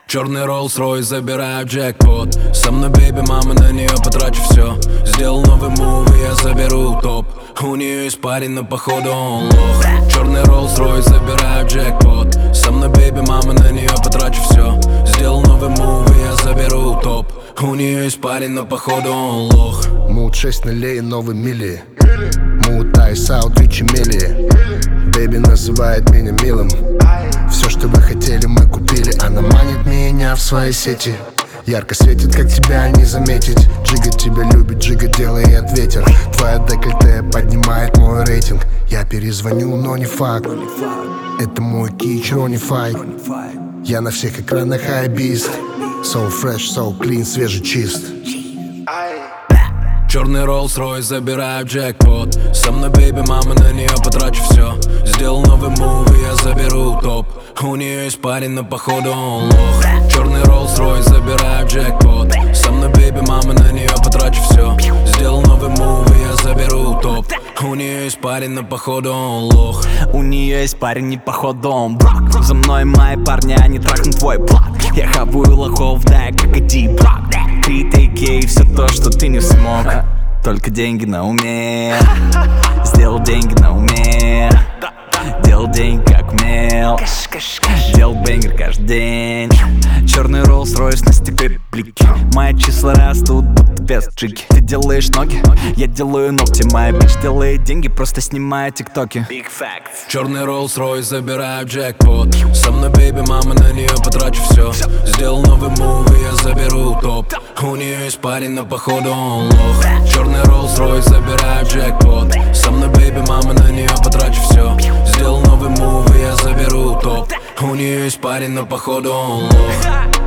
Черный Rolls-Royce, забираю джекпот. Со мной бейби, мама, на нее потрачу все. Сделал новый мув, и я заберу топ. У нее есть парень, но походу он лох. Черный Rolls-Royce, забираю джекпот. Со мной бейби, мама, на нее потрачу все. Сделал новый мув, и я заберу топ. У нее есть парень, но походу он лох. Мут 6 нулей, новый мили. Мут айс аут, ричи мили. Бэйби называет меня милым. Все, что вы хотели, мы купили. Она манит меня в свои сети. Ярко светит, как тебя не заметить. Джига тебя любит, Джига делает ветер. Твоя декольте поднимает мой рейтинг. Я перезвоню, но не факт. Это мой кич, Ронифай. Я на всех экранах хайбист. So fresh, so clean, свежий, чист. Черный Rolls-Royce, забираю джекпот. Со мной бейби, мама, на нее потрачу все. Сделал новый мув, и я заберу топ. У нее есть парень, но походу он лох. Черный Rolls-Royce, забираю джекпот. Со мной бейби, мама, на нее потрачу все. Сделал новый мув, и я заберу топ. У нее есть парень, но походу он лох. У нее есть парень, и походу он брак. За мной мои парни, они трахнут твой блок. Я хаваю лохов, да, как иди брак. Критики и все то, что ты не смог. Только деньги на уме. Сделал деньги на уме. Делал деньги как умел. Делал бэнгер каждый день. Черный Rolls-Royce на стекле блики. Мои числа растут, будто без джиги. Ты делаешь ноги, я делаю ногти. Моя бич делает деньги, просто снимая тиктоки. Big facts. Черный Rolls-Royce, забираю джекпот. Со мной бейби, мама, на нее потрачу все. Сделал новый мув, и я заберу топ. У нее есть парень, но походу он лох. Черный Rolls-Royce, забираю джекпот. Со мной бейби, мама, на нее потрачу все. Сделал новый мув, и я заберу топ. У нее есть парень, но походу он лох.